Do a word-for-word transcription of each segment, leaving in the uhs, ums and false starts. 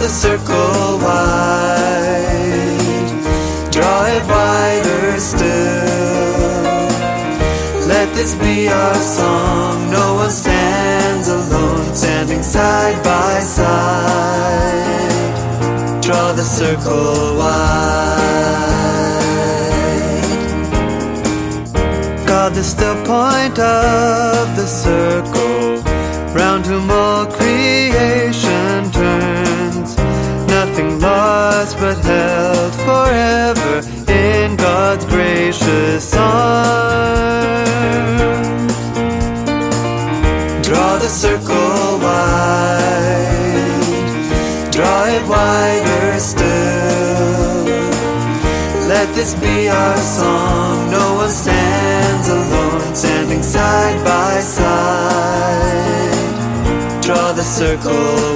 the circle wide, draw it wider still. Let this be our song, no one stands alone, standing side by side. Draw the circle wide. God, the still point of the circle, round whom all creation turns. Nothing lost but held forever in God's gracious arms. Draw the circle wide, draw it wider still. Let this be our song, no one stands alone, standing side by side. Draw the circle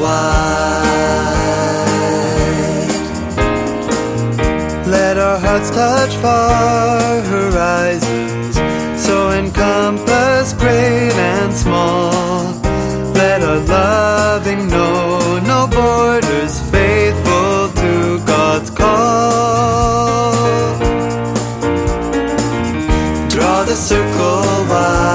wide. Let our hearts touch far horizons, so encompass great and small. Let our loving know no borders, faithful to God's call. Draw the circle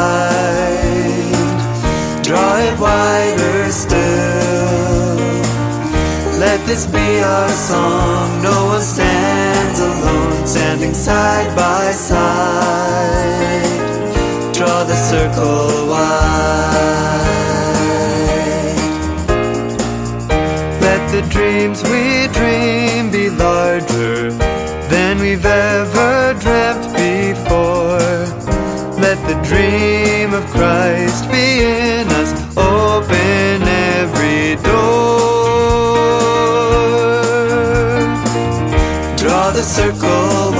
wide, draw it wider still. Let this be our song, no one stands alone, standing side by side. Draw the circle wide. Let the dreams we dream be larger than we've ever dreamt before. Let the dream of Christ be in us, open every door. Draw the circle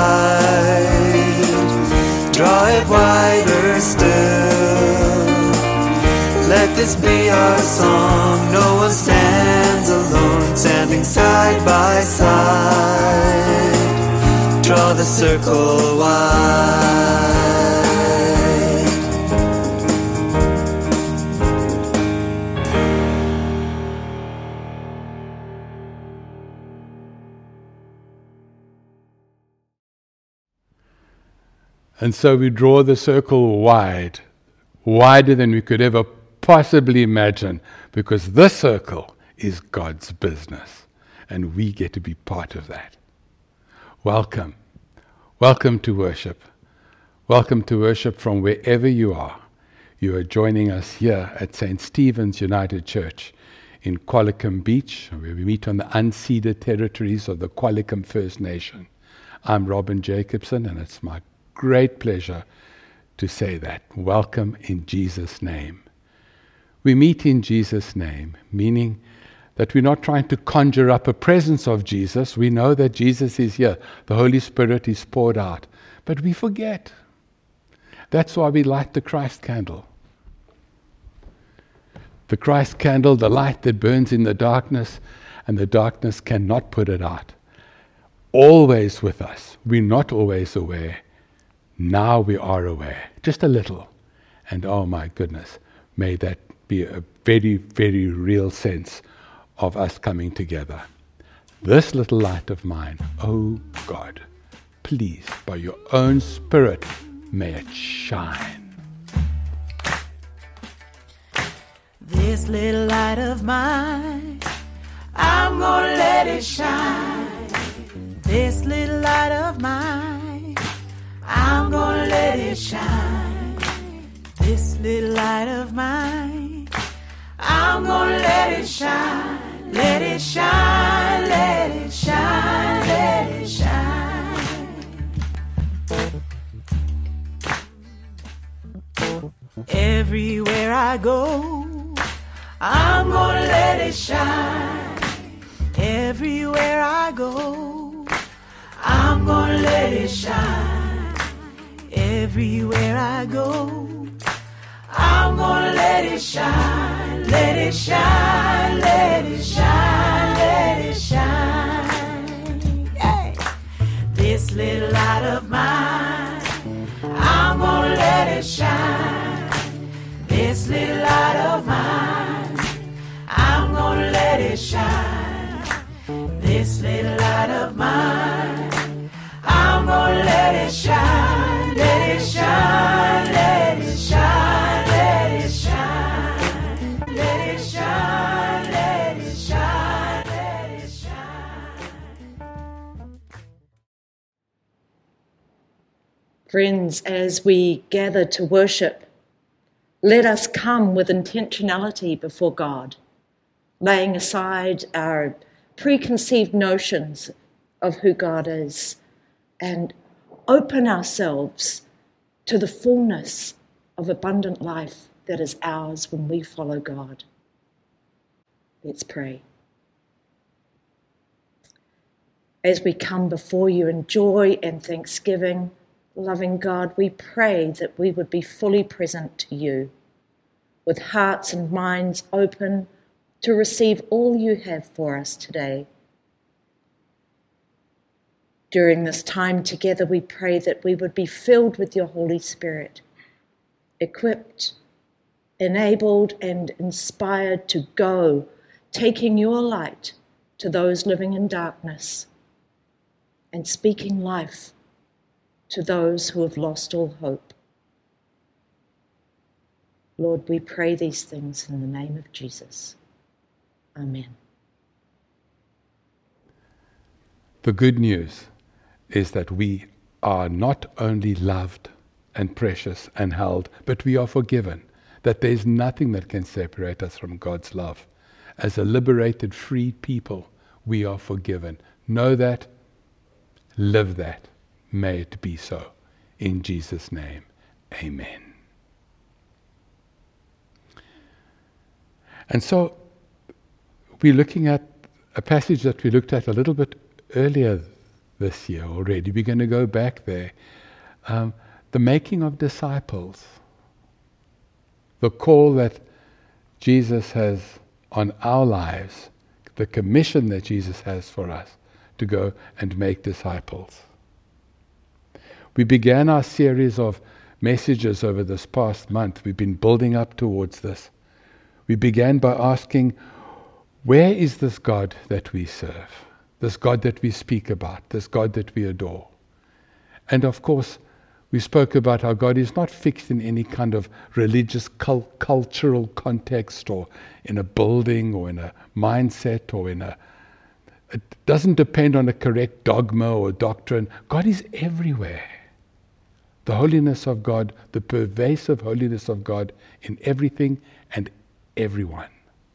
wide, draw it wider still. Let this be our song, no one stands alone, standing side by side. Draw the circle wide. And so we draw the circle wide, wider than we could ever possibly imagine, because this circle is God's business, and we get to be part of that. Welcome. Welcome to worship. Welcome to worship from wherever you are. You are joining us here at Saint Stephen's United Church in Qualicum Beach, where we meet on the unceded territories of the Qualicum First Nation. I'm Robin Jacobson, and it's my great pleasure to say that. Welcome in Jesus' name. We meet in Jesus' name, meaning that we're not trying to conjure up a presence of Jesus. We know that Jesus is here. The Holy Spirit is poured out. But we forget. That's why we light the Christ candle. The Christ candle, the light that burns in the darkness, and the darkness cannot put it out. Always with us. We're not always aware. Now we are aware, just a little. And oh my goodness, may that be a very, very real sense of us coming together. This little light of mine, oh God, please, by your own Spirit, may it shine. This little light of mine, I'm gonna let it shine. This little light of mine, I'm gonna let it shine. This little light of mine, I'm gonna let it shine. Let it shine, let it shine, let it shine. Everywhere I go, I'm gonna let it shine. Everywhere I go, I'm gonna let it shine. Everywhere I go, I'm gonna let it shine. Let it shine, let it shine, let it shine. Hey. This little light of mine, I'm gonna let it shine. This little light of mine, I'm gonna let it shine. Friends, as we gather to worship, let us come with intentionality before God, laying aside our preconceived notions of who God is, and open ourselves to the fullness of abundant life that is ours when we follow God. Let's pray. As we come before you in joy and thanksgiving, loving God, we pray that we would be fully present to you, with hearts and minds open to receive all you have for us today. During this time together, we pray that we would be filled with your Holy Spirit, equipped, enabled, and inspired to go, taking your light to those living in darkness and speaking life to those who have lost all hope. Lord, we pray these things in the name of Jesus. Amen. The good news is that we are not only loved and precious and held, but we are forgiven, that there is nothing that can separate us from God's love. As a liberated, free people, we are forgiven. Know that, live that. May it be so. In Jesus' name, amen. And so, we're looking at a passage that we looked at a little bit earlier this year already. We're going to go back there. Um, the making of disciples. The call that Jesus has on our lives. The commission that Jesus has for us to go and make disciples. We began our series of messages over this past month. We've been building up towards this. We began by asking, where is this God that we serve? This God that we speak about, this God that we adore. And of course, we spoke about how God is not fixed in any kind of religious, cult- cultural context, or in a building, or in a mindset, or in a... It doesn't depend on a correct dogma or doctrine. God is everywhere. The holiness of God, the pervasive holiness of God in everything and everyone.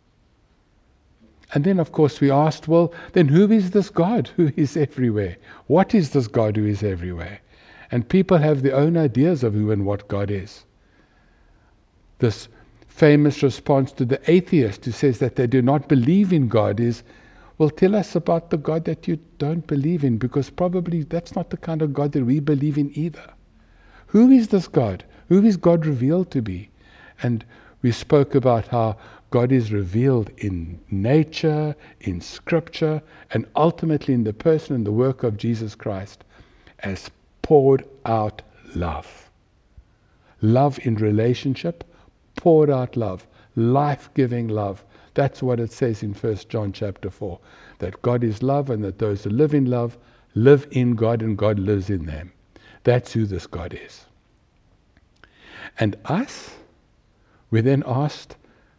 And then, of course, we asked, well, then who is this God who is everywhere? What is this God who is everywhere? And people have their own ideas of who and what God is. This famous response to the atheist who says that they do not believe in God is, well, tell us about the God that you don't believe in, because probably that's not the kind of God that we believe in either. Who is this God? Who is God revealed to be? And we spoke about how God is revealed in nature, in Scripture, and ultimately in the person and the work of Jesus Christ as poured out love. Love in relationship, poured out love, life-giving love. That's what it says in First John chapter four, that God is love and that those who live in love live in God and God lives in them. That's who this God is. And us, we then asked,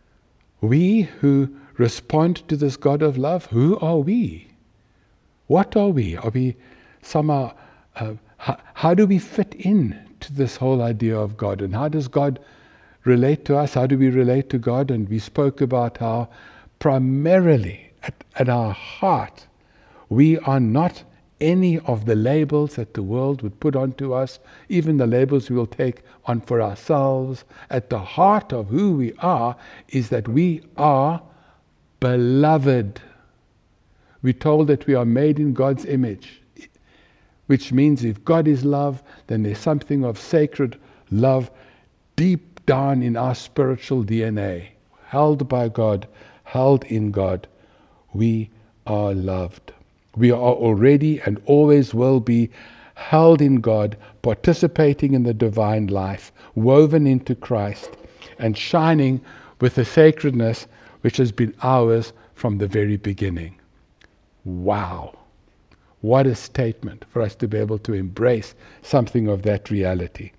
we who respond to this God of love, who are we? What are we? Are we somehow, uh, how, how do we fit in to this whole idea of God? And how does God relate to us? How do we relate to God? And we spoke about how primarily at, at our heart, we are not any of the labels that the world would put onto us, even the labels we will take on for ourselves. At the heart of who we are is that we are beloved. We're told that we are made in God's image, which means if God is love, then there's something of sacred love deep down in our spiritual D N A, held by God, held in God. We are loved. We are already and always will be held in God, participating in the divine life, woven into Christ, and shining with the sacredness which has been ours from the very beginning. Wow! What a statement for us to be able to embrace something of that reality.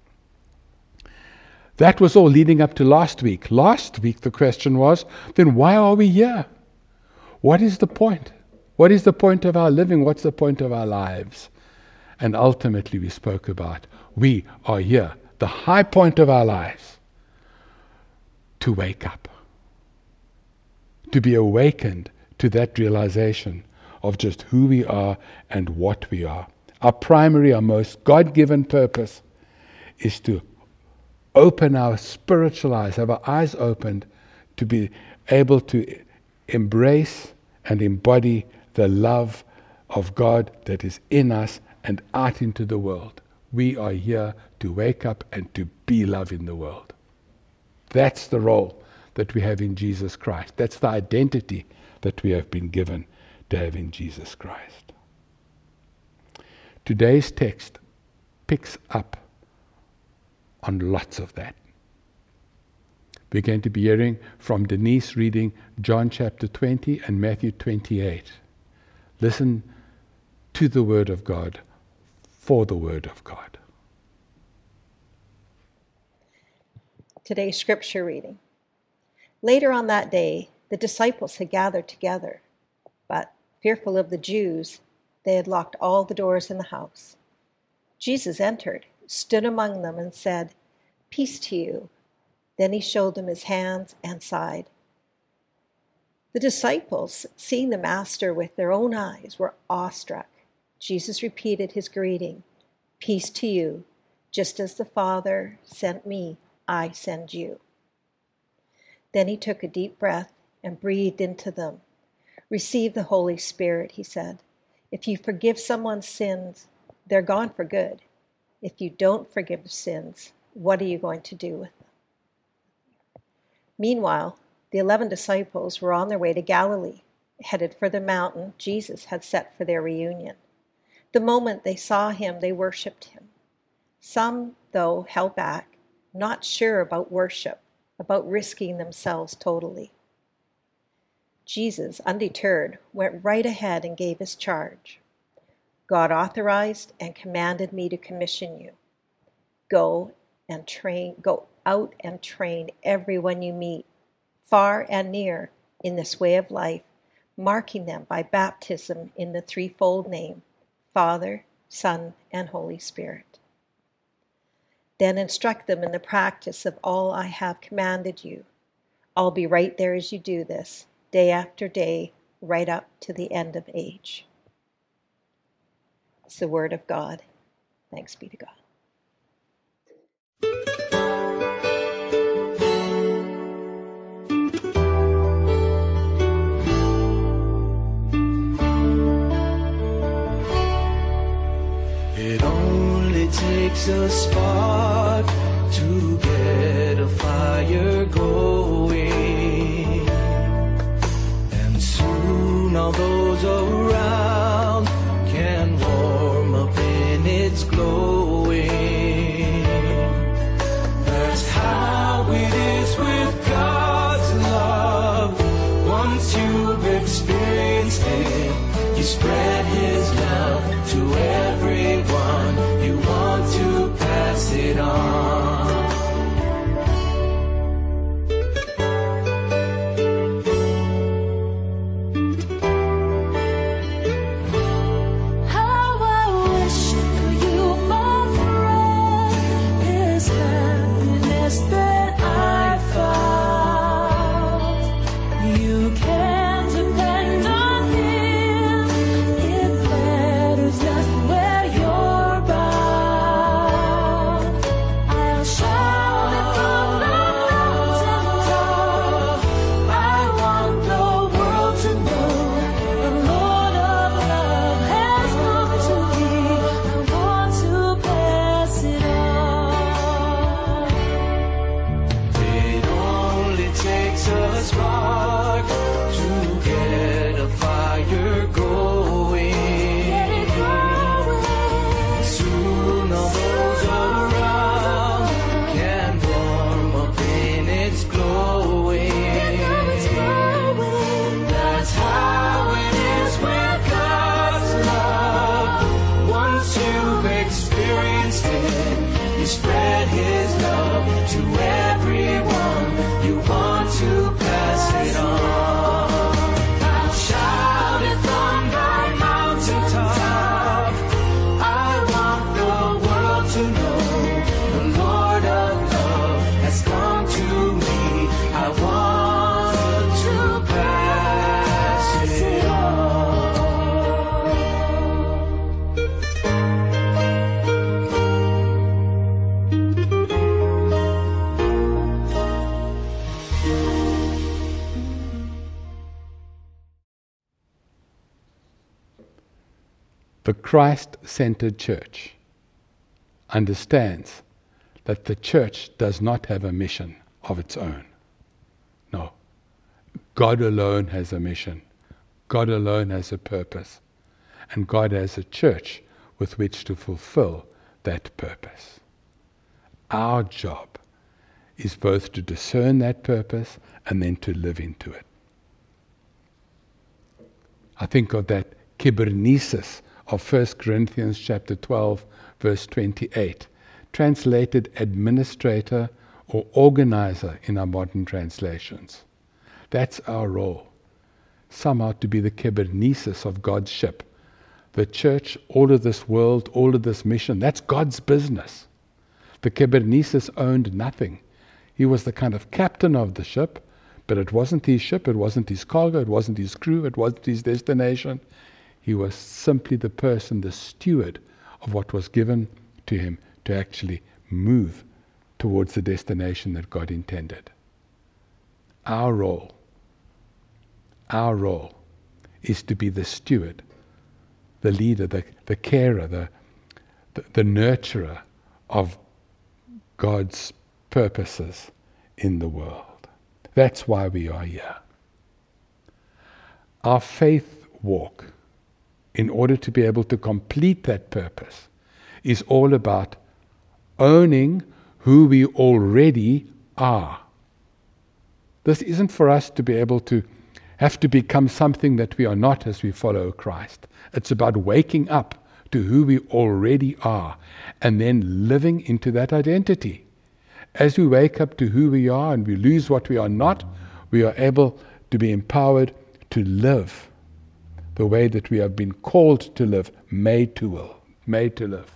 That was all leading up to last week. Last week the question was, then why are we here? What is the point? What is the point of our living? What's the point of our lives? And ultimately we spoke about we are here, the high point of our lives, to wake up, to be awakened to that realization of just who we are and what we are. Our primary, our most God-given purpose is to open our spiritual eyes, have our eyes opened to be able to embrace and embody the love of God that is in us and out into the world. We are here to wake up and to be love in the world. That's the role that we have in Jesus Christ. That's the identity that we have been given to have in Jesus Christ. Today's text picks up on lots of that. We're going to be hearing from Denise reading John chapter twenty and Matthew twenty-eight. Listen to the Word of God for the Word of God. Today's scripture reading. Later on that day, the disciples had gathered together, but, fearful of the Jews, they had locked all the doors in the house. Jesus entered, stood among them, and said, "Peace to you." Then he showed them his hands and side. The disciples, seeing the Master with their own eyes, were awestruck. Jesus repeated his greeting, "Peace to you. Just as the Father sent me, I send you." Then he took a deep breath and breathed into them. "Receive the Holy Spirit," he said. "If you forgive someone's sins, they're gone for good. If you don't forgive sins, what are you going to do with them?" Meanwhile, the eleven disciples were on their way to Galilee, headed for the mountain Jesus had set for their reunion. The moment they saw him, they worshipped him. Some, though, held back, not sure about worship, about risking themselves totally. Jesus, undeterred, went right ahead and gave his charge. "God authorized and commanded me to commission you. Go and train, go out and train everyone you meet, far and near, in this way of life, marking them by baptism in the threefold name, Father, Son, and Holy Spirit. Then instruct them in the practice of all I have commanded you. I'll be right there as you do this, day after day, right up to the end of age." It's the word of God. Thanks be to God. It only takes a spark to get a fire going, and soon all those around can warm up in its glowing. That's how it is with God's love. Once you've experienced it, you spread his love to everyone. You want to pass it on. To know The Christ-centered church understands that the church does not have a mission of its own. No. God alone has a mission. God alone has a purpose. And God has a church with which to fulfill that purpose. Our job is both to discern that purpose and then to live into it. I think of that kybernesis of First Corinthians chapter twelve, verse twenty-eight, translated administrator or organizer in our modern translations. That's our role. Somehow to be the kybernesis of God's ship. The church, all of this world, all of this mission, that's God's business. The kybernesis owned nothing. He was the kind of captain of the ship, but it wasn't his ship, it wasn't his cargo, it wasn't his crew, it wasn't his destination. He was simply the person, the steward of what was given to him to actually move towards the destination that God intended. Our role, our role is to be the steward, the leader, the, the carer, the, the, the nurturer of God's purposes in the world. That's why we are here. Our faith walk, in order to be able to complete that purpose, is all about owning who we already are. This isn't for us to be able to have to become something that we are not as we follow Christ. It's about waking up to who we already are and then living into that identity. As we wake up to who we are and we lose what we are not, we are able to be empowered to live the way that we have been called to live, made to will, made to live.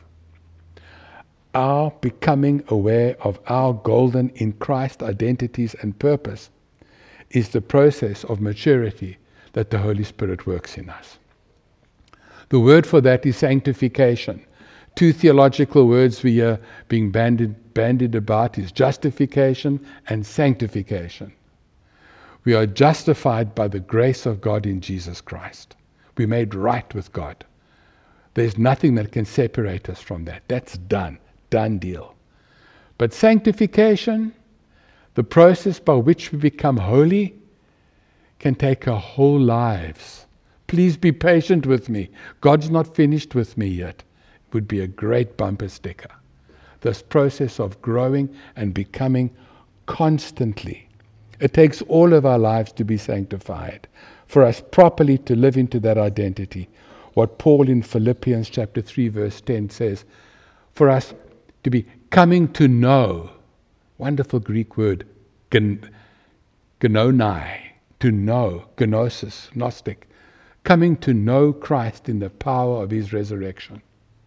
Our becoming aware of our golden in Christ identities and purpose is the process of maturity that the Holy Spirit works in us. The word for that is sanctification. Two theological words we are being bandied, bandied about is justification and sanctification. We are justified by the grace of God in Jesus Christ. We're made right with God. There's nothing that can separate us from that. That's done. Done deal. But sanctification, the process by which we become holy, can take our whole lives. Please be patient with me. God's not finished with me yet. It would be a great bumper sticker. This process of growing and becoming constantly. It takes all of our lives to be sanctified, for us properly to live into that identity. What Paul in Philippians chapter three verse ten says, for us to be coming to know, wonderful Greek word, gen, genonai, to know, gnosis, Gnostic, coming to know Christ in the power of his resurrection.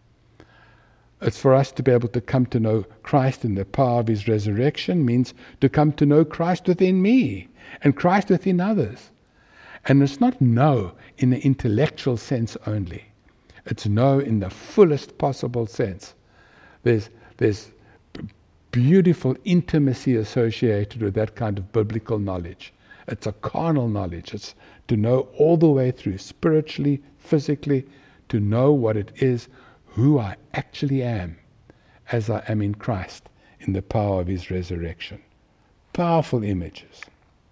It's for us to be able to come to know Christ in the power of his resurrection means to come to know Christ within me and Christ within others. And it's not know in the intellectual sense only. It's know in the fullest possible sense. There's, there's beautiful intimacy associated with that kind of biblical knowledge. It's a carnal knowledge. It's to know all the way through, spiritually, physically, to know what it is, who I actually am, as I am in Christ, in the power of his resurrection. Powerful images.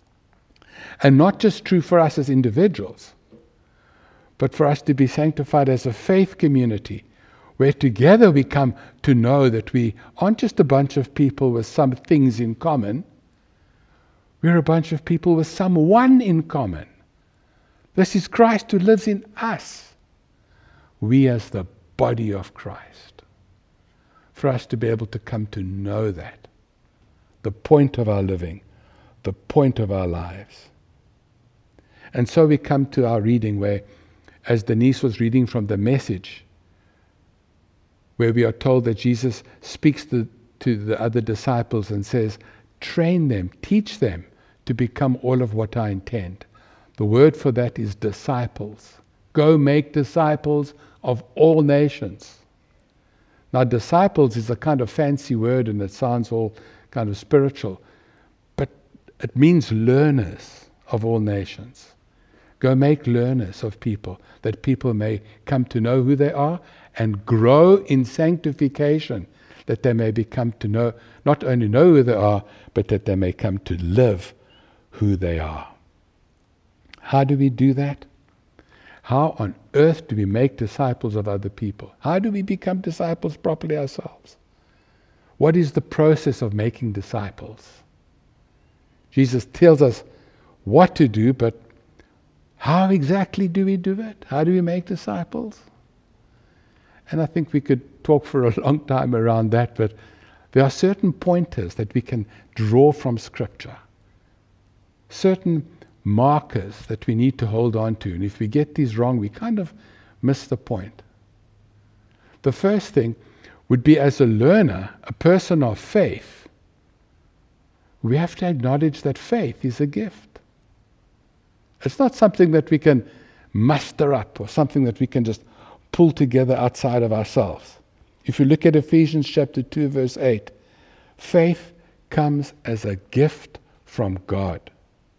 And not just true for us as individuals, but for us to be sanctified as a faith community, where together we come to know that we aren't just a bunch of people with some things in common, we're a bunch of people with some one in common. This is Christ who lives in us. We as the body of Christ. For us to be able to come to know that, the point of our living, the point of our lives. And so we come to our reading where, as Denise was reading from the Message, where we are told that Jesus speaks to, to the other disciples and says, train them, teach them to become all of what I intend. The word for that is disciples. Go make disciples of all nations. Now, disciples is a kind of fancy word and it sounds all kind of spiritual, but it means learners of all nations. Go make learners of people, that people may come to know who they are and grow in sanctification, that they may become to know, not only know who they are, but that they may come to live who they are. How do we do that? How on earth do we make disciples of other people? How do we become disciples properly ourselves? What is the process of making disciples? Jesus tells us what to do, but how exactly do we do it? How do we make disciples? And I think we could talk for a long time around that, but there are certain pointers that we can draw from Scripture. Certain markers that we need to hold on to. And if we get these wrong, we kind of miss the point. The first thing would be, as a learner, a person of faith, we have to acknowledge that faith is a gift. It's not something that we can muster up or something that we can just pull together outside of ourselves. If you look at Ephesians chapter two, verse eight, faith comes as a gift from God.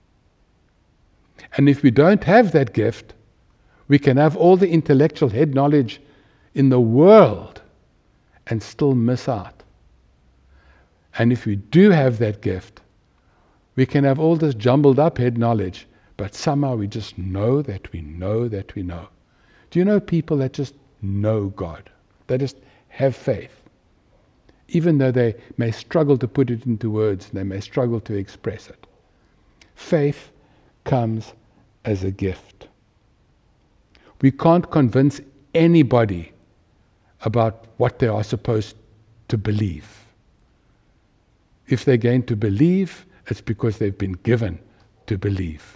And if we don't have that gift, we can have all the intellectual head knowledge in the world and still miss out. And if we do have that gift, we can have all this jumbled up head knowledge, but somehow we just know that we know that we know. Do you know people that just know God? They just have faith. Even though they may struggle to put it into words, they may struggle to express it. Faith comes as a gift. We can't convince anybody about what they are supposed to believe. If they're going to believe, it's because they've been given to believe.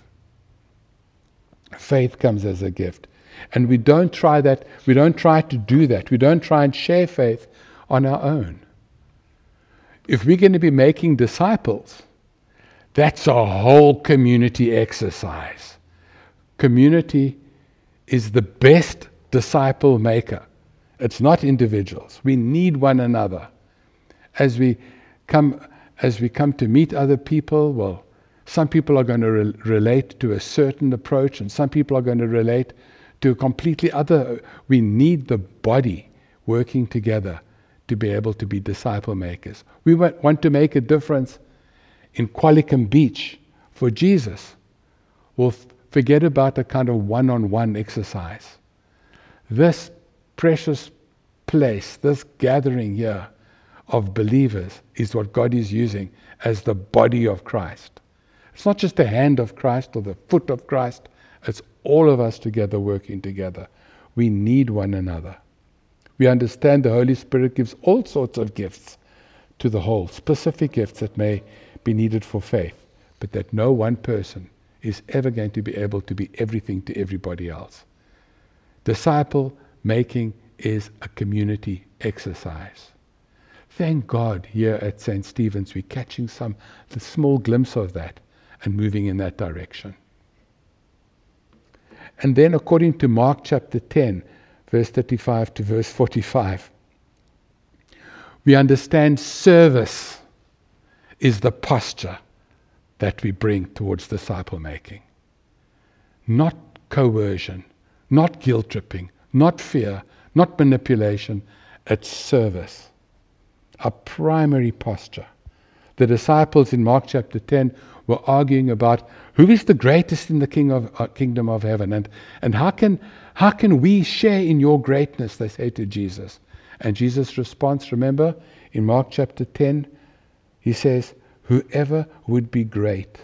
Faith comes as a gift. And we don't try that, we don't try to do that. We don't try and share faith on our own. If we're going to be making disciples, that's a whole community exercise. Community is the best disciple maker. It's not individuals. We need one another. As we come, as we come to meet other people, well, some people are going to re- relate to a certain approach, and some people are going to relate to a completely other. We need the body working together to be able to be disciple makers. We want to make a difference in Qualicum Beach for Jesus. We'll f- forget about a kind of one-on-one exercise. This precious place, this gathering here of believers, is what God is using as the body of Christ. It's not just the hand of Christ or the foot of Christ. It's all of us together working together. We need one another. We understand the Holy Spirit gives all sorts of gifts to the whole, specific gifts that may be needed for faith, but that no one person is ever going to be able to be everything to everybody else. Disciple making is a community exercise. Thank God here at Saint Stephen's we're catching some the small glimpse of that and moving in that direction. And then according to Mark chapter ten, verse thirty-five to verse forty-five, we understand service is the posture that we bring towards disciple making. Not coercion, not guilt tripping, not fear, not manipulation, it's service. Our primary posture. The disciples in Mark chapter ten were arguing about who is the greatest in the king of, uh, kingdom of heaven, and, and how can how can we share in your greatness, they say to Jesus. And Jesus' response, remember, in Mark chapter ten, he says, whoever would be great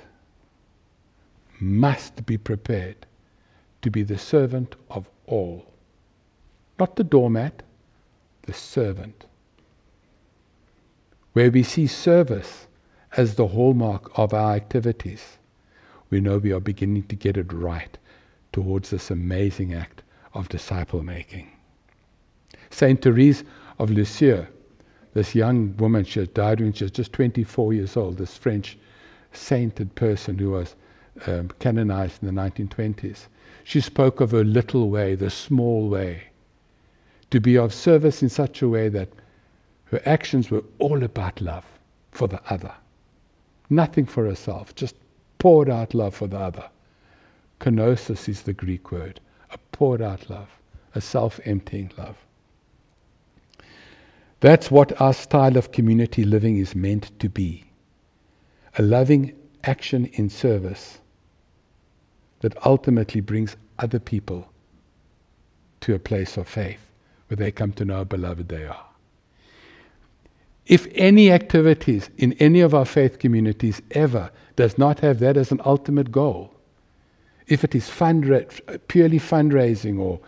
must be prepared to be the servant of all. Not the doormat, the servant. Where we see service as the hallmark of our activities, we know we are beginning to get it right towards this amazing act of disciple making. Saint Therese of Lisieux, this young woman, she died when she was just twenty-four years old, this French sainted person who was um, canonized in the nineteen twenties. She spoke of her little way, the small way, to be of service in such a way that her actions were all about love for the other. Nothing for herself, just poured out love for the other. Kenosis is the Greek word, a poured out love, a self-emptying love. That's what our style of community living is meant to be. A loving action in service that ultimately brings other people to a place of faith where they come to know how beloved they are. If any activities in any of our faith communities ever does not have that as an ultimate goal, if it is fundra- purely fundraising, or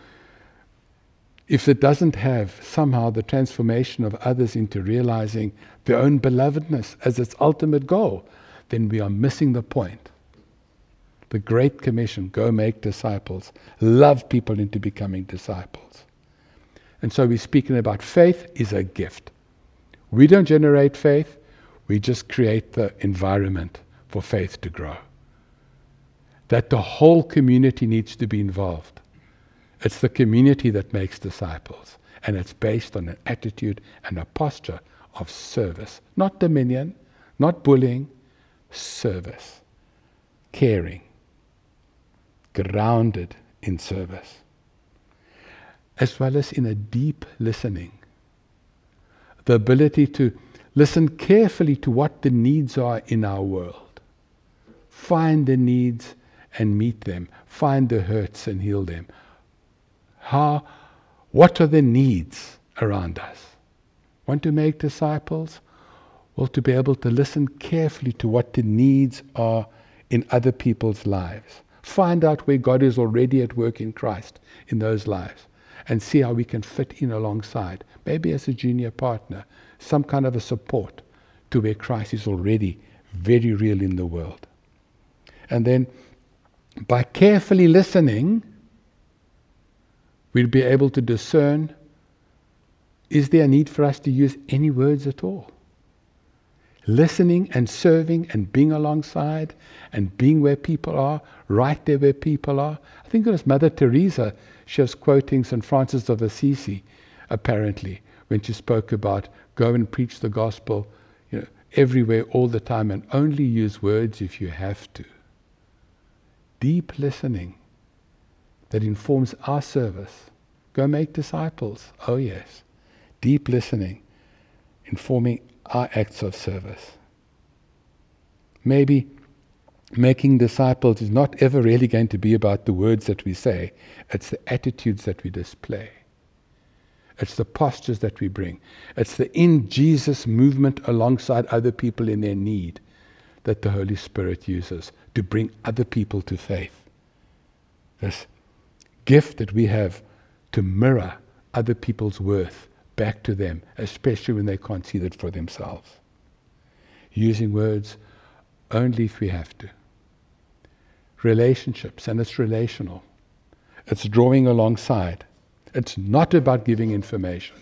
if it doesn't have somehow the transformation of others into realizing their own belovedness as its ultimate goal, then we are missing the point. The Great Commission, go make disciples, love people into becoming disciples. And so we're speaking about faith is a gift. We don't generate faith, we just create the environment for faith to grow. That the whole community needs to be involved. It's the community that makes disciples, and it's based on an attitude and a posture of service. Not dominion, not bullying, service. Caring. Grounded in service. As well as in a deep listening. The ability to listen carefully to what the needs are in our world. Find the needs and meet them. Find the hurts and heal them. How, what are the needs around us? Want to make disciples? Well, to be able to listen carefully to what the needs are in other people's lives. Find out where God is already at work in Christ in those lives, and see how we can fit in alongside, maybe as a junior partner, some kind of a support to where Christ is already very real in the world. And then, by carefully listening, we'll be able to discern, is there a need for us to use any words at all? Listening and serving and being alongside and being where people are, right there where people are. I think it was Mother Teresa, she was quoting Saint Francis of Assisi, apparently, when she spoke about go and preach the gospel, you know, everywhere all the time, and only use words if you have to. Deep listening that informs our service. Go make disciples. Oh yes. Deep listening informing our acts of service. Maybe making disciples is not ever really going to be about the words that we say. It's the attitudes that we display. It's the postures that we bring. It's the in Jesus movement alongside other people in their need that the Holy Spirit uses to bring other people to faith. This gift that we have to mirror other people's worth back to them, especially when they can't see that for themselves. Using words only if we have to. Relationships, and it's relational. It's drawing alongside. It's not about giving information.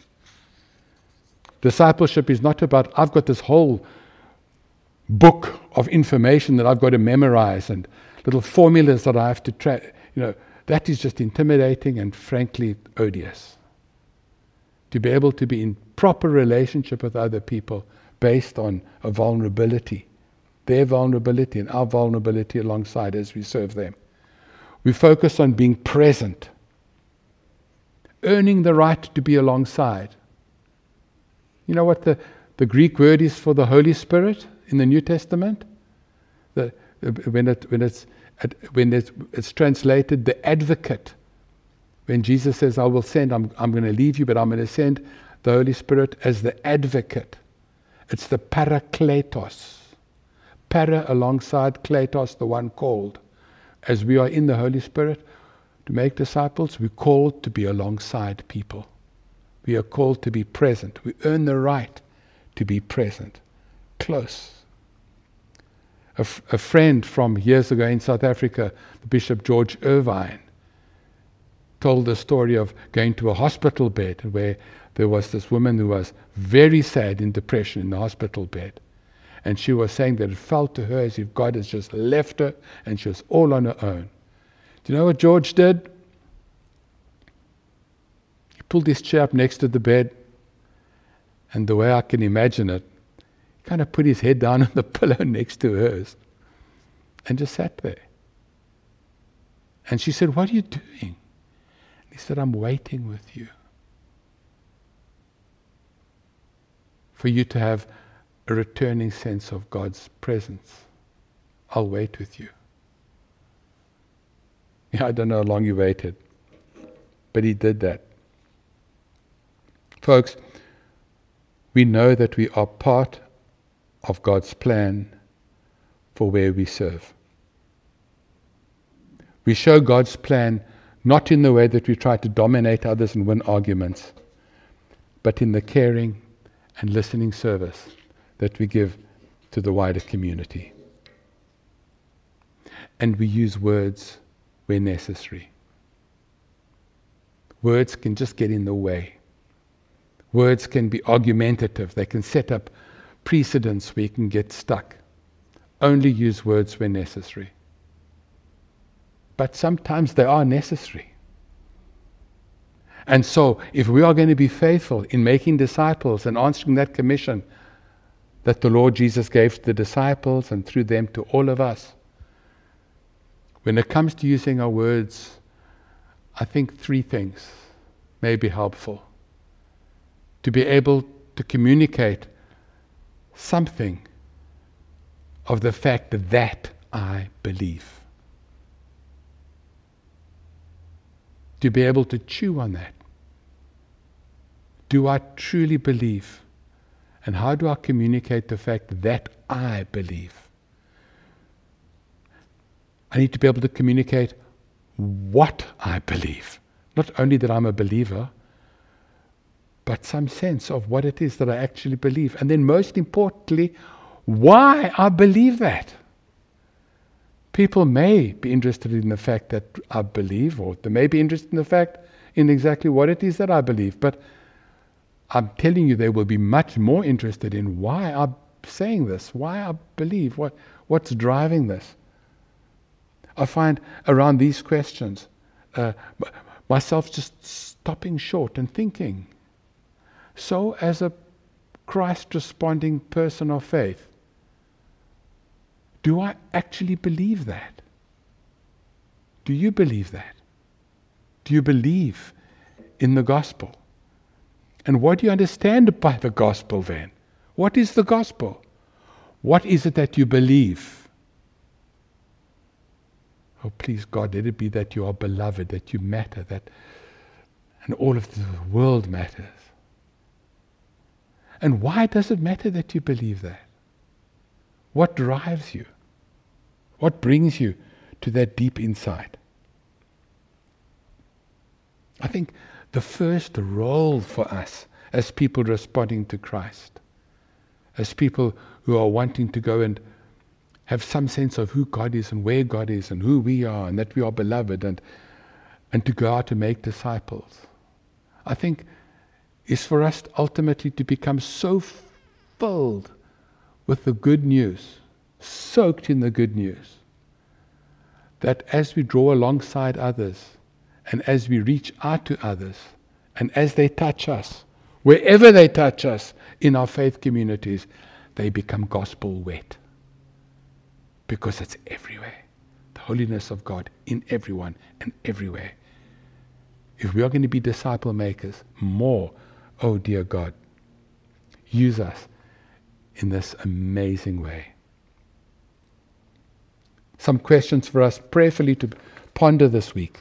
Discipleship is not about, I've got this whole book of information that I've got to memorize and little formulas that I have to try. You know, that is just intimidating and frankly odious. To be able to be in proper relationship with other people based on a vulnerability, their vulnerability and our vulnerability alongside as we serve them. We focus on being present, earning the right to be alongside. You know what the, the Greek word is for the Holy Spirit in the New Testament? The, when it when it's when it's, it's translated the advocate. When Jesus says, I will send, I'm, I'm going to leave you, but I'm going to send the Holy Spirit as the advocate. It's the parakletos. Para alongside kletos, the one called. As we are in the Holy Spirit to make disciples, we're called to be alongside people. We are called to be present. We earn the right to be present. Close. A, f- a friend from years ago in South Africa, the Bishop George Irvine, told the story of going to a hospital bed where there was this woman who was very sad in depression in the hospital bed. And she was saying that it felt to her as if God has just left her and she was all on her own. Do you know what George did? He pulled his chair up next to the bed, and the way I can imagine it, he kind of put his head down on the pillow next to hers and just sat there. And she said, "What are you doing?" He said, "I'm waiting with you. For you to have a returning sense of God's presence. I'll wait with you." Yeah, I don't know how long he waited, but he did that. Folks, we know that we are part of God's plan for where we serve. We show God's plan not in the way that we try to dominate others and win arguments, but in the caring and listening service that we give to the wider community. And we use words where necessary. Words can just get in the way. Words can be argumentative. They can set up precedents where you can get stuck. Only use words where necessary. But sometimes they are necessary. And so, if we are going to be faithful in making disciples and answering that commission that the Lord Jesus gave to the disciples and through them to all of us, when it comes to using our words, I think three things may be helpful. To be able to communicate something of the fact that I believe. To be able to chew on that. Do I truly believe? And how do I communicate the fact that I believe? I need to be able to communicate what I believe. Not only that I'm a believer, but some sense of what it is that I actually believe. And then most importantly, why I believe that. People may be interested in the fact that I believe, or they may be interested in the fact in exactly what it is that I believe. But I'm telling you, they will be much more interested in why I'm saying this, why I believe, what what's driving this. I find around these questions, uh, myself just stopping short and thinking. So as a Christ-responding person of faith, do I actually believe that? Do you believe that? Do you believe in the gospel? And what do you understand by the gospel then? What is the gospel? What is it that you believe? Oh, please, God, let it be that you are beloved, that you matter, that, and all of the world matters. And why does it matter that you believe that? What drives you? What brings you to that deep insight? I think the first role for us as people responding to Christ, as people who are wanting to go and have some sense of who God is and where God is and who we are and that we are beloved, and and to go out to make disciples, I think is for us ultimately to become so filled with the good news, soaked in the good news, that as we draw alongside others and as we reach out to others and as they touch us, wherever they touch us in our faith communities, they become gospel wet. Because it's everywhere. The holiness of God in everyone and everywhere. If we are going to be disciple makers, more, oh dear God, use us in this amazing way. Some questions for us prayerfully to ponder this week.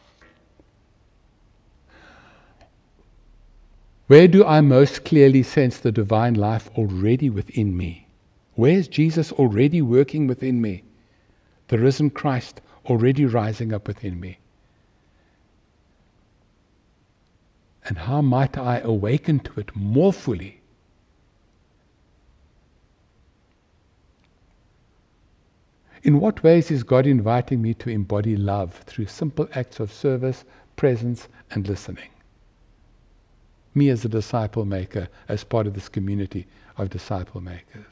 Where do I most clearly sense the divine life already within me? Where is Jesus already working within me? The risen Christ already rising up within me? And how might I awaken to it more fully? In what ways is God inviting me to embody love through simple acts of service, presence, and listening? Me as a disciple maker, as part of this community of disciple makers.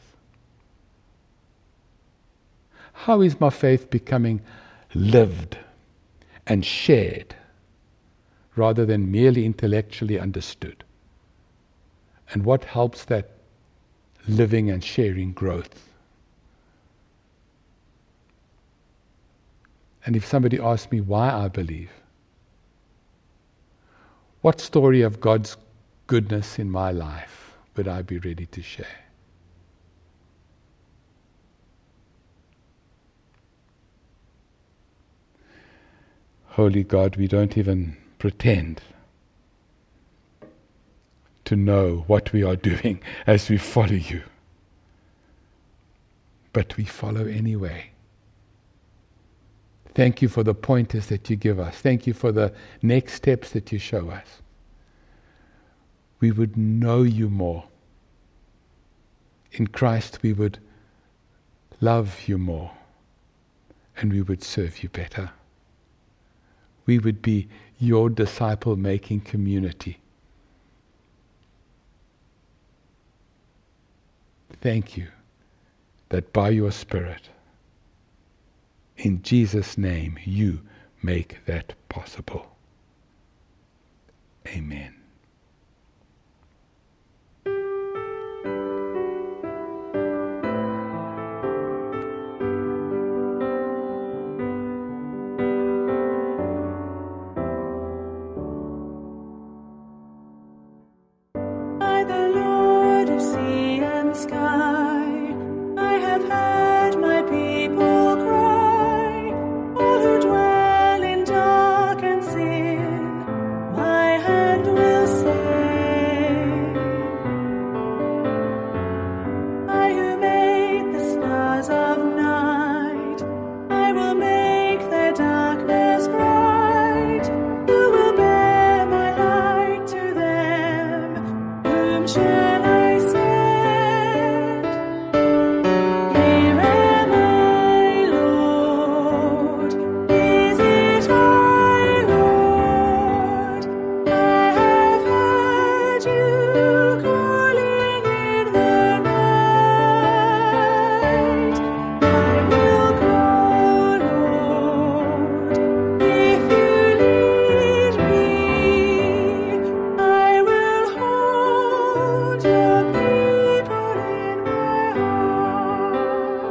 How is my faith becoming lived and shared rather than merely intellectually understood? And what helps that living and sharing growth? And if somebody asks me why I believe, what story of God's goodness in my life would I be ready to share? Holy God, we don't even pretend to know what we are doing as we follow you. But we follow anyway. Thank you for the pointers that you give us. Thank you for the next steps that you show us. We would know you more. In Christ we would love you more, and we would serve you better. We would be your disciple-making community. Thank you that by your Spirit, in Jesus' name, you make that possible. Amen. By the Lord of sea and sky, I have heard my people cry, all who dwell in dark and sin, my hand will save. I who made the stars of night, I will make their darkness bright. Who will bear my light to them? Whom shall I send? Here am I, Lord. Is it I, Lord? I have heard you calling in the night. I will go, Lord. If you lead me, I will hold your people in my heart.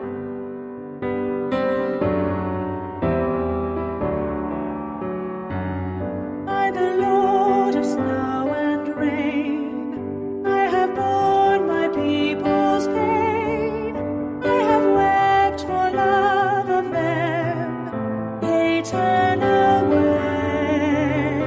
By the Lord of snow and rain, I have borne my people's pain. I have wept for love of them. They turn away.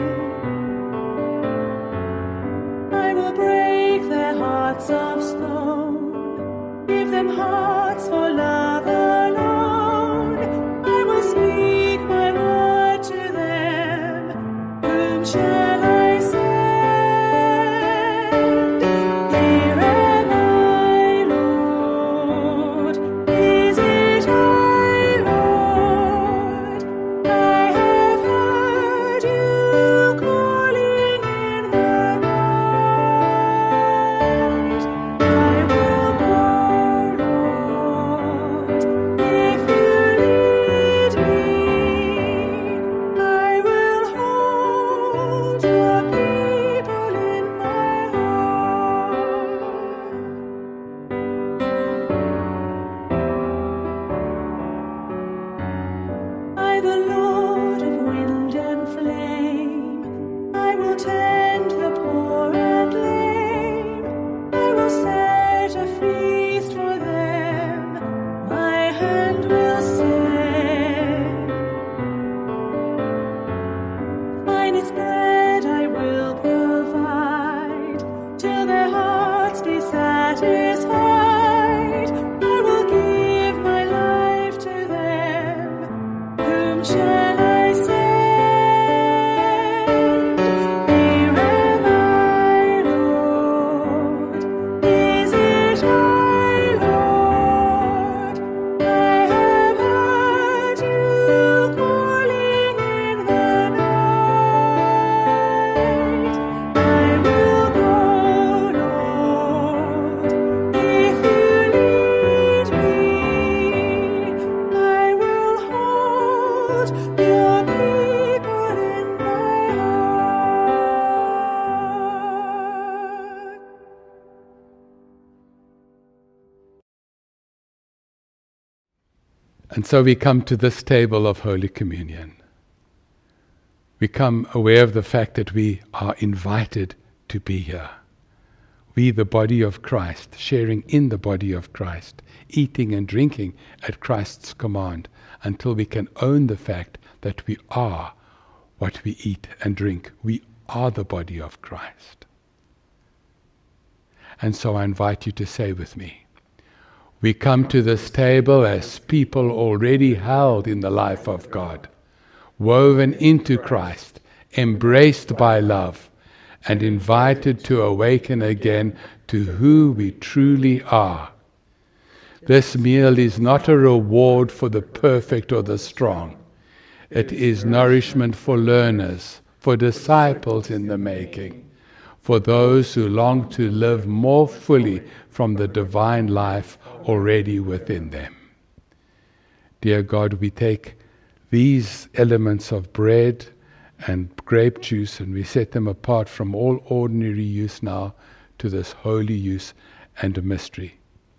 I will break their hearts of stone, give them hearts for love alone. I will speak my word to them. Whom shall I send? Here am I, Lord. Is it I, Lord? I have heard you calling in the night. I will go, Lord. And so we come to this table of Holy Communion. We come aware of the fact that we are invited to be here. We, the body of Christ, sharing in the body of Christ, eating and drinking at Christ's command, until we can own the fact that we are what we eat and drink. We are the body of Christ. And so I invite you to say with me, we come to this table as people already held in the life of God, woven into Christ, embraced by love, and invited to awaken again to who we truly are. This meal is not a reward for the perfect or the strong. It is nourishment for learners, for disciples in the making, for those who long to live more fully from the divine life already within them. Dear God, we take these elements of bread and grape juice, and we set them apart from all ordinary use now to this holy use and mystery.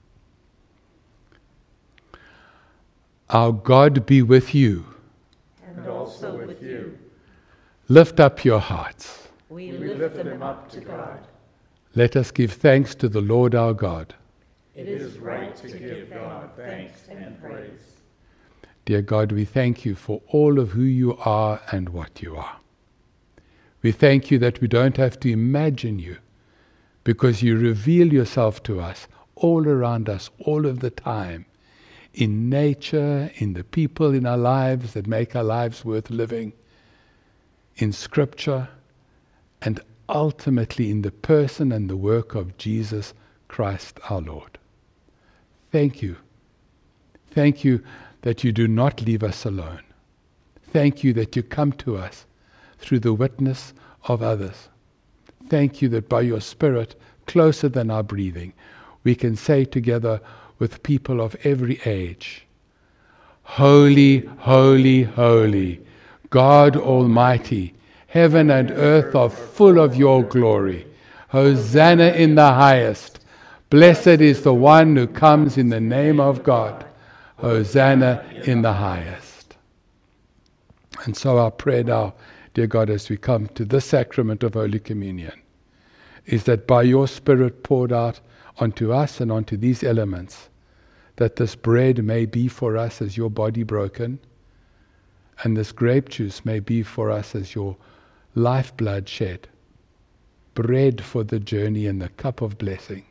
Our God be with you. And also with you. Lift up your hearts. We lift them up to God. Let us give thanks to the Lord our God. It is right to give God thanks and praise. Dear God, we thank you for all of who you are and what you are. We thank you that we don't have to imagine you, because you reveal yourself to us all around us, all of the time, in nature, in the people in our lives that make our lives worth living, in Scripture, and ultimately in the person and the work of Jesus Christ our Lord. Thank you. Thank you that you do not leave us alone. Thank you that you come to us through the witness of others. Thank you that by your Spirit, closer than our breathing, we can say together with people of every age, Holy, holy, holy, God Almighty, heaven and earth are full of your glory. Hosanna in the highest. Blessed is the one who comes in the name of God. Hosanna in the highest. And so our prayer now, dear God, as we come to this sacrament of Holy Communion, is that by your Spirit poured out onto us and onto these elements, that this bread may be for us as your body broken, and this grape juice may be for us as your lifeblood shed, bread for the journey and the cup of blessing.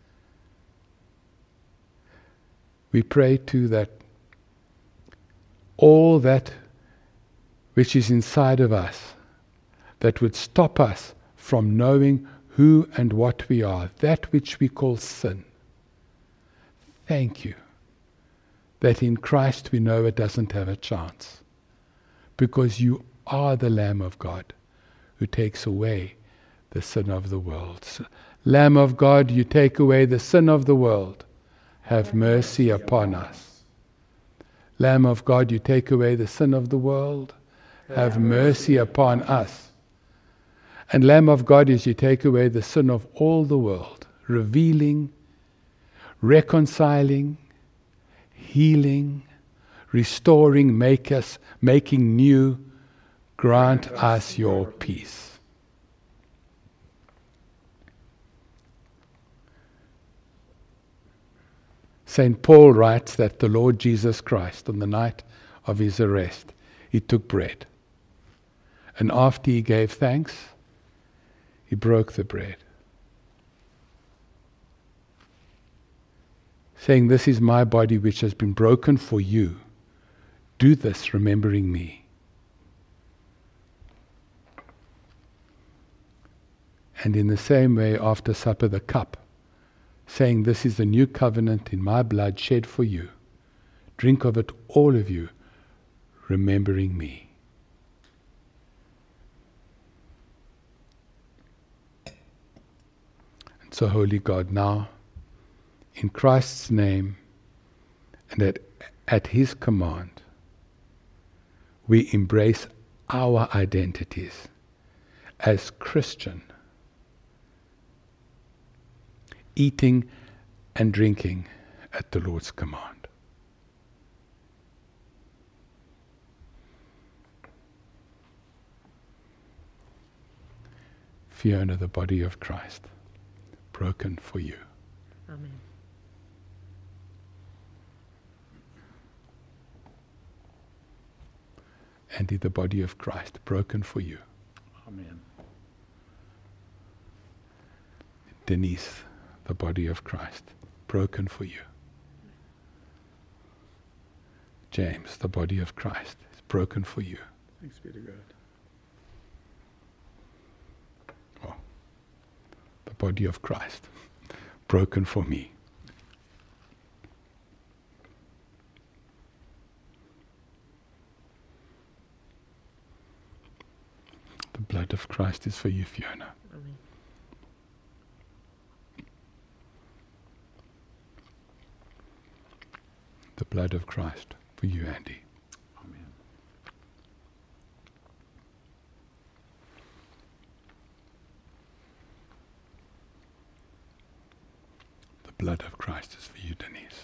We pray too that all that which is inside of us that would stop us from knowing who and what we are, that which we call sin, thank you that in Christ we know it doesn't have a chance, because you are the Lamb of God who takes away the sin of the world. Lamb of God, you take away the sin of the world. Have mercy upon us. Lamb of God, you take away the sin of the world. Have mercy upon us. And Lamb of God, as you take away the sin of all the world, revealing, reconciling, healing, restoring, make us, making new, grant us your peace. Saint Paul writes that the Lord Jesus Christ, on the night of his arrest, he took bread. And after he gave thanks, he broke the bread, saying, "This is my body which has been broken for you. Do this remembering me." And in the same way, after supper, the cup, saying, "This is the new covenant in my blood shed for you. Drink of it, all of you, remembering me." And so, Holy God, now, in Christ's name and at, at his command, we embrace our identities as Christian, eating and drinking at the Lord's command. Fiona, the body of Christ, broken for you. Amen. Andy, the body of Christ, broken for you. Amen. Denise, the body of Christ, broken for you. James, the body of Christ, is broken for you. Thanks be to God. Oh, the body of Christ, broken for me. The blood of Christ is for you, Fiona. Amen. The blood of Christ for you, Andy. Amen. The blood of Christ is for you, Denise.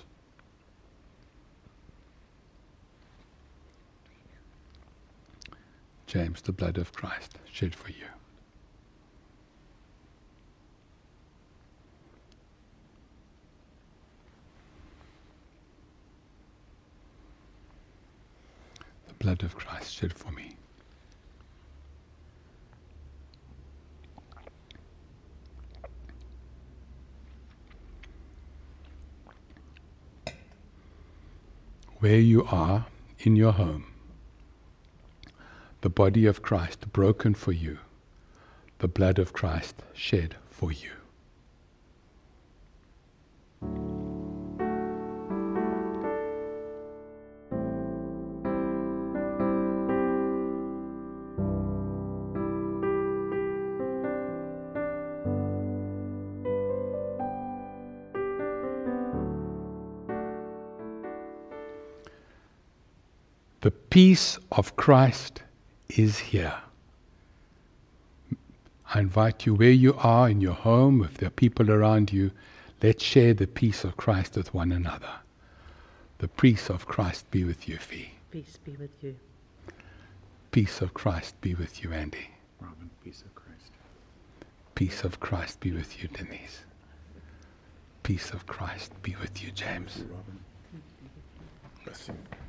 James, the blood of Christ shed for you. The blood of Christ shed for me. Where you are in your home, the body of Christ broken for you, the blood of Christ shed for you. The peace of Christ is here. I invite you, where you are in your home, if there are people around you, let's share the peace of Christ with one another. The peace of Christ be with you, Fee. Peace be with you. Peace of Christ be with you, Andy. Robin, peace of Christ. Peace of Christ be with you, Denise. Peace of Christ be with you, James. Robin. Bless you.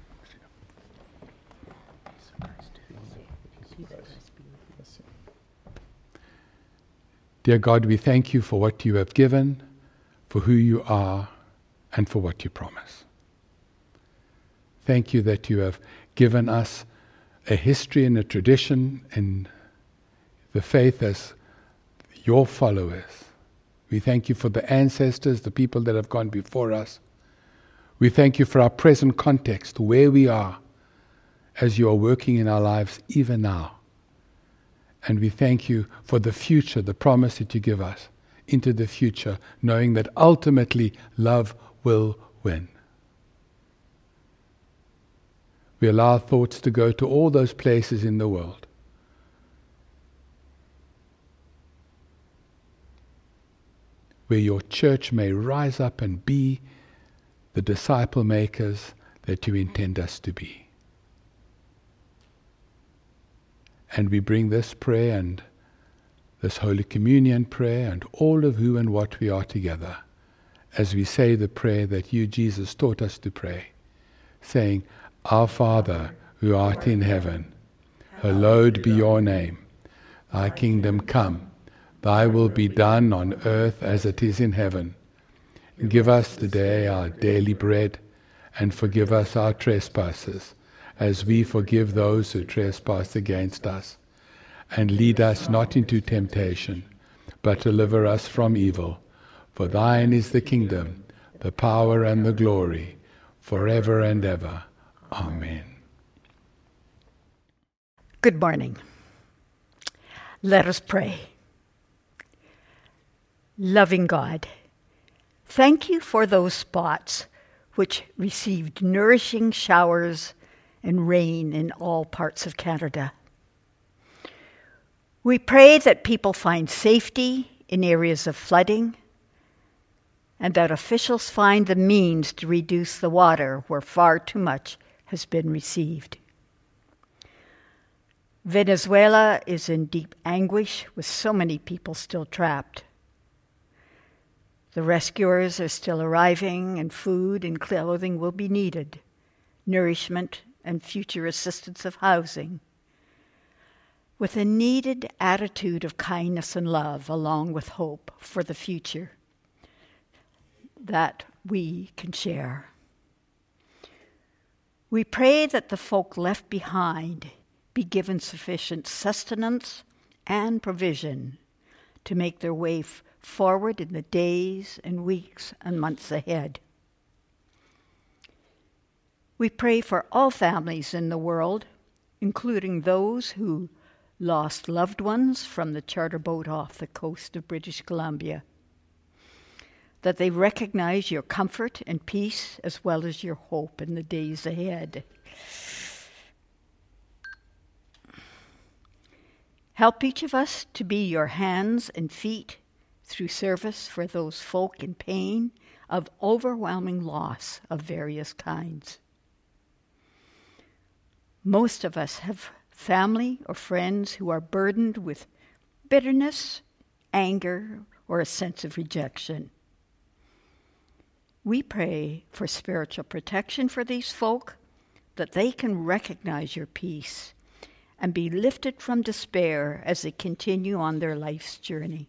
Dear God, we thank you for what you have given, for who you are, and for what you promise. Thank you that you have given us a history and a tradition and the faith as your followers. We thank you for the ancestors, the people that have gone before us. We thank you for our present context, where we are, as you are working in our lives even now. And we thank you for the future, the promise that you give us into the future, knowing that ultimately love will win. We allow our thoughts to go to all those places in the world where your church may rise up and be the disciple makers that you intend us to be. And we bring this prayer and this Holy Communion prayer and all of who and what we are together as we say the prayer that you, Jesus, taught us to pray, saying, Our Father, who art in heaven, hallowed be your name. Thy kingdom come, thy will be done on earth as it is in heaven. Give us today our daily bread, and forgive us our trespasses, as we forgive those who trespass against us. And lead us not into temptation, but deliver us from evil. For thine is the kingdom, the power and the glory, forever and ever. Amen. Good morning. Let us pray. Loving God, thank you for those spots which received nourishing showers and rain in all parts of Canada. We pray that people find safety in areas of flooding and that officials find the means to reduce the water where far too much has been received. Venezuela is in deep anguish with so many people still trapped. The rescuers are still arriving, and food and clothing will be needed, nourishment and future assistance of housing, with a needed attitude of kindness and love, along with hope for the future that we can share. We pray that the folk left behind be given sufficient sustenance and provision to make their way f- forward in the days and weeks and months ahead. We pray for all families in the world, including those who lost loved ones from the charter boat off the coast of British Columbia, that they recognize your comfort and peace as well as your hope in the days ahead. Help each of us to be your hands and feet through service for those folk in pain of overwhelming loss of various kinds. Most of us have family or friends who are burdened with bitterness, anger, or a sense of rejection. We pray for spiritual protection for these folk, that they can recognize your peace and be lifted from despair as they continue on their life's journey.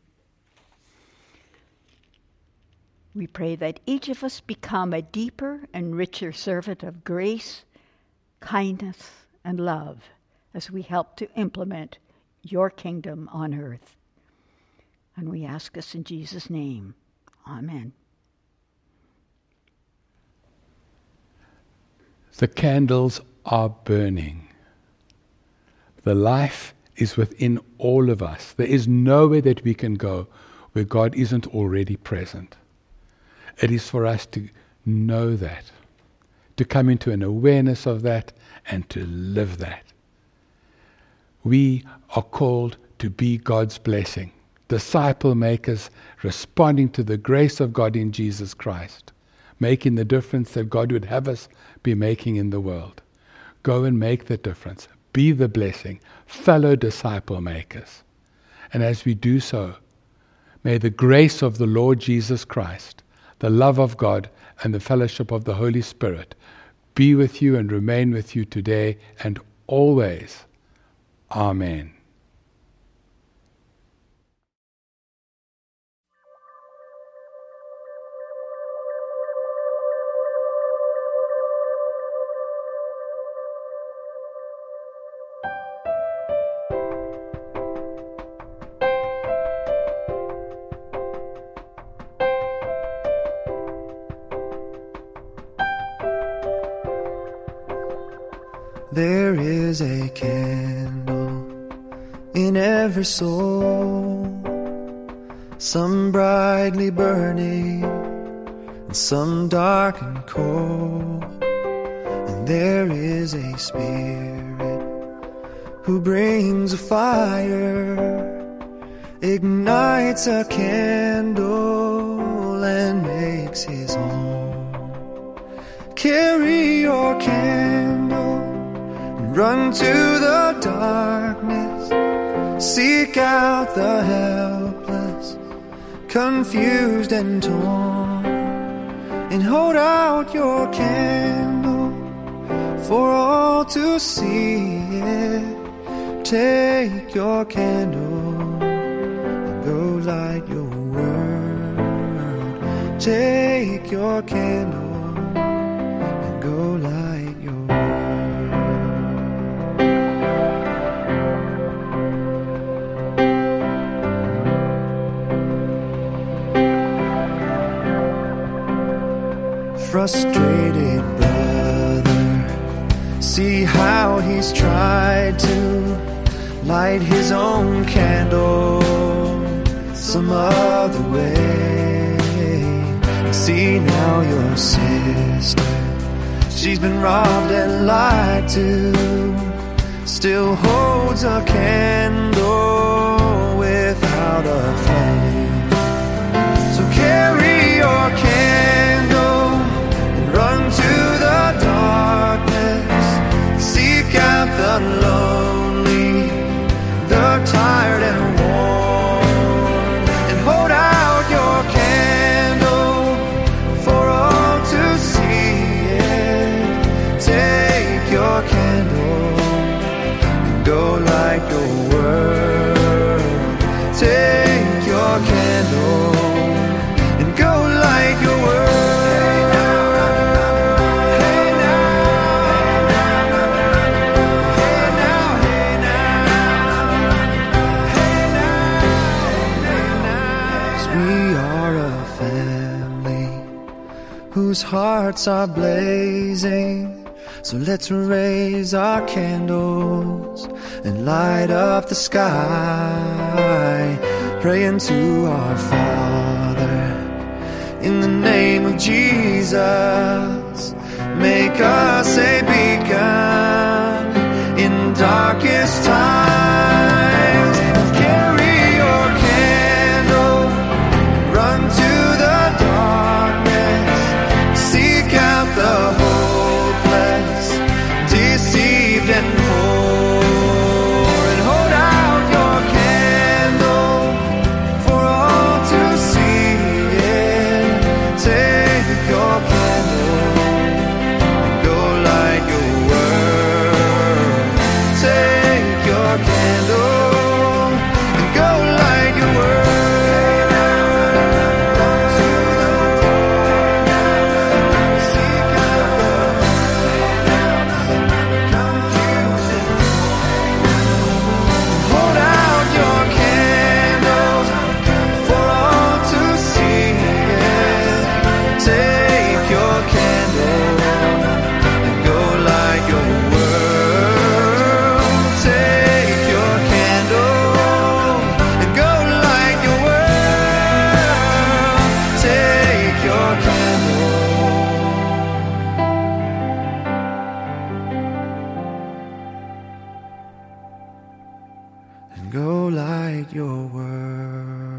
We pray that each of us become a deeper and richer servant of grace, kindness, and love as we help to implement your kingdom on earth. And we ask this in Jesus' name. Amen. The candles are burning. The life is within all of us. There is nowhere that we can go where God isn't already present. It is for us to know that, to come into an awareness of that, and to live that. We are called to be God's blessing, disciple makers responding to the grace of God in Jesus Christ, making the difference that God would have us be making in the world. Go and make the difference. Be the blessing, fellow disciple makers. And as we do so, may the grace of the Lord Jesus Christ, the love of God, and the fellowship of the Holy Spirit be with you and remain with you today and always. Amen. There is a candle in every soul, some brightly burning and some dark and cold. And there is a spirit who brings a fire, ignites a candle and makes his home. Carry your candle, run to the darkness, seek out the helpless, confused and torn, and hold out your candle for all to see it. Take your candle and go light your world. Take your candle and go light your world. Frustrated brother, see how he's tried to light his own candle some other way. See now your sister, she's been robbed and lied to, still holds a candle without a flame. So carry your candle, run to the darkness, seek out the lonely, hearts are blazing, so let's raise our candles and light up the sky, praying to our Father. In the name of Jesus, make us a beacon in darkest times. Carry your candle, run to the darkness, seek out the hopeless, deceived and poor, and hold out your candle for all to see it. Take your candle and go light your world. Take your candle and go light your world. Seek out the confusion. Hold out your candle for all to see it. Take your candle and go light your world. Take your candle and go light your world. Take your candle. And go light your world.